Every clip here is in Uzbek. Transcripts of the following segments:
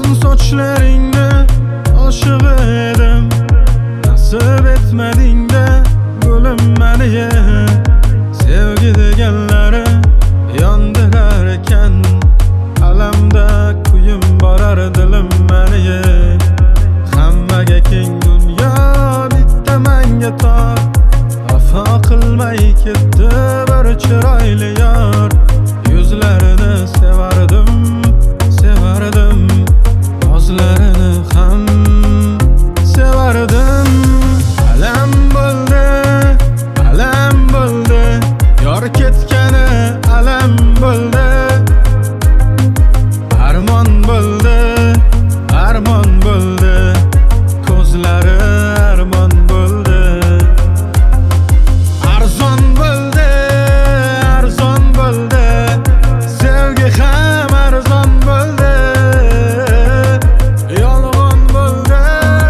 sochlaringni oshiq edim, nasib etmading-da gulim meniga. Sevgi deganlari yondirar ekan, alamda kuyim borar dilim meniga. Hammaga keng dunyo bitta menga tor, vafo qilmay ketdi bir chiroyli yor. Yuzlarini sevardim, sevardim, yozlarini ham sevardim. Alam bo'ldi, yor ketgani alam bo'ldi. Armon bo'ldi, ko'zlari armon bo'ldi. Arzon bo'ldi, sevgi ham arzon bo'ldi. Yolg'on bo'ldi,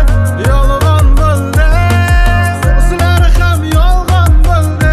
so'zlari ham yolg'on bo'ldi.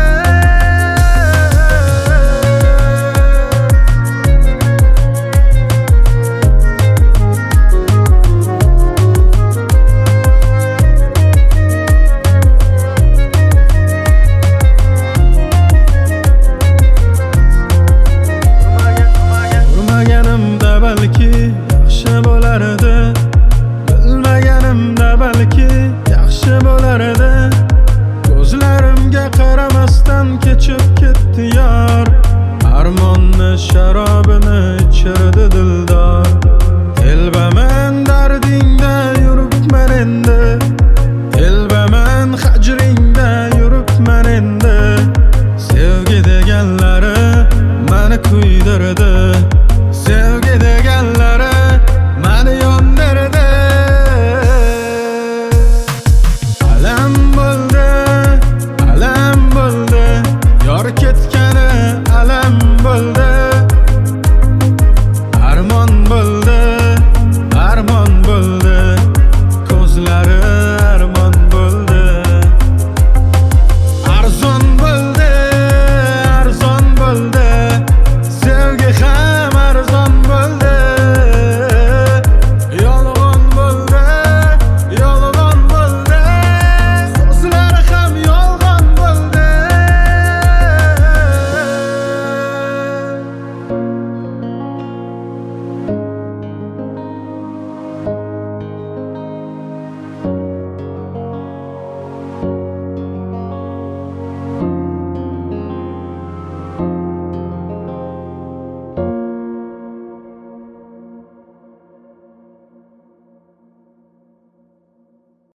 Urmaganimda balki yaxshi bo'lardi, bilmaganimda balki yaxshi bo'lardi. Ko'zlarimga qaramasdan kechib ketdi yor, armonni sharobini ichirdi dildor. Telbaman dardingda yuribman endi, telbaman hajringda yuribman endi. Sevgi deganlari meni kuydirdi,